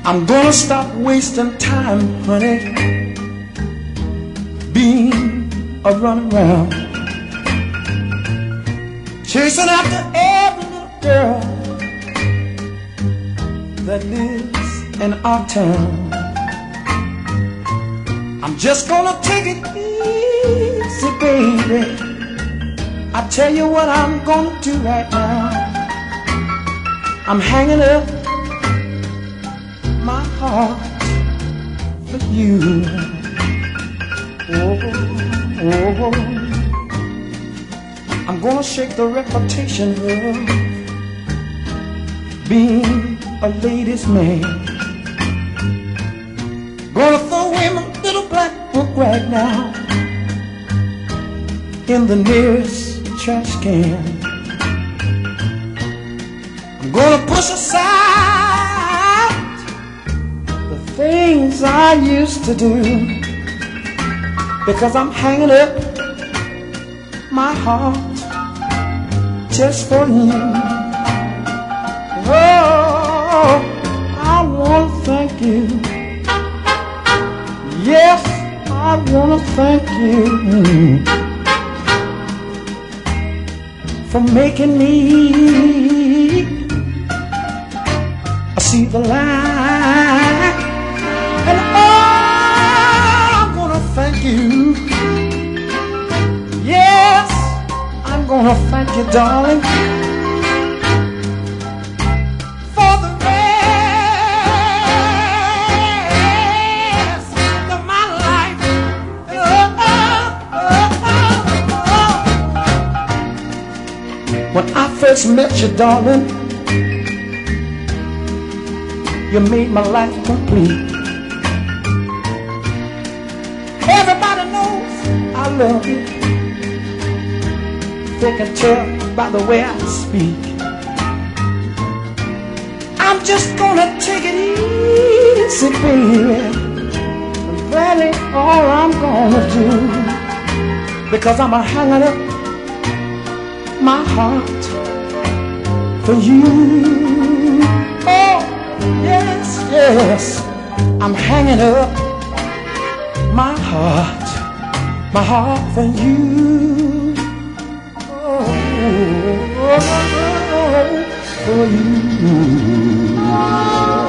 I'm gonna stop wasting time, honey, being a run around, chasing after every little girl that lives in our town. I'm just gonna take it easy, baby. I tell you what I'm gonna do right now. I'm hanging up my heart for you. Oh, oh, oh. I'm gonna shake the reputation of being a ladies' man. Gonna throw away my little black book right now in the nearest trash can. I'm gonna push aside the things I used to do, because I'm hanging up my heart just for you. Oh, I wanna thank you. Yes, I wanna thank you for making me see the light. And I'm gonna thank you. Yes, I'm gonna thank you, darling, for the rest of my life. When I first met you, darling, you made my life complete. Everybody knows I love you. They can tell by the way I speak. I'm just gonna take it easy, baby. That ain't all I'm gonna do, because I'm hanging up my heart for you. Oh, yes, yes, I'm hanging up my heart for you. Oh, for you.